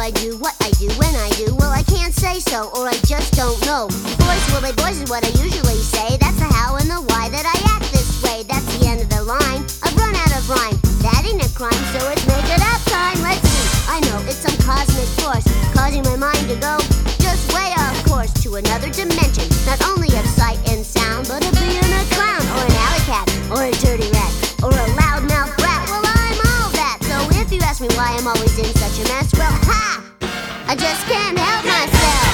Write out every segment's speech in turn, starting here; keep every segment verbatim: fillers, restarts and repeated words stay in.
I do what I do when I do? Well, I can't say so, or I just don't know. Boys will they boys is what I usually say. That's the how and the why that I act this way. That's the end of the line. I've run out of rhyme. That ain't a crime, so it's make it up time. Let's see. I know it's some cosmic force causing my mind to go just way off course to another dimension. Not only of sight and sound, but of being a clown or an alley cat or a dirty rat or a loudmouth brat. Well, I'm all that. So if you ask me why I'm always in such a mess, well, ha! I just can't help myself.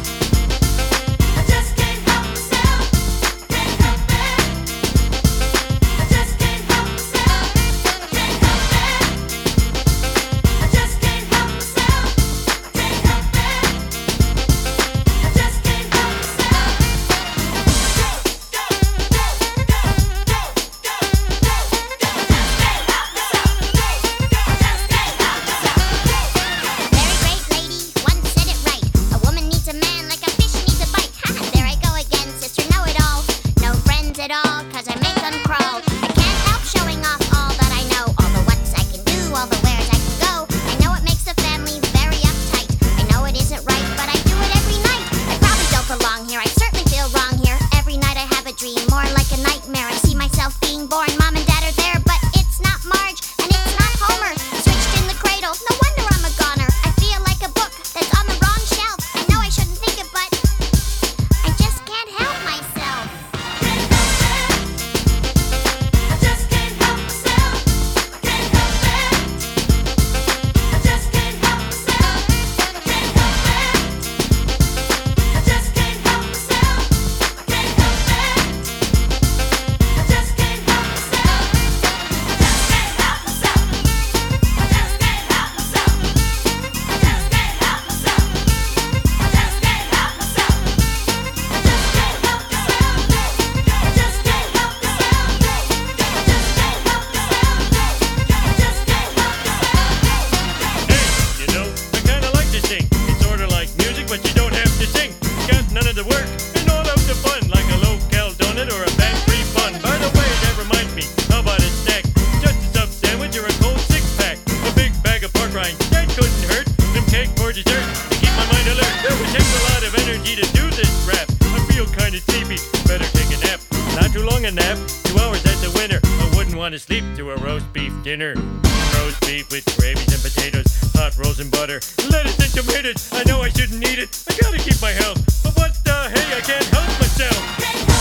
To sleep to a roast beef dinner. Roast beef with gravies and potatoes, hot rolls and butter, lettuce and tomatoes. I know I shouldn't eat it. I gotta keep my health. But what the hey, I can't help myself.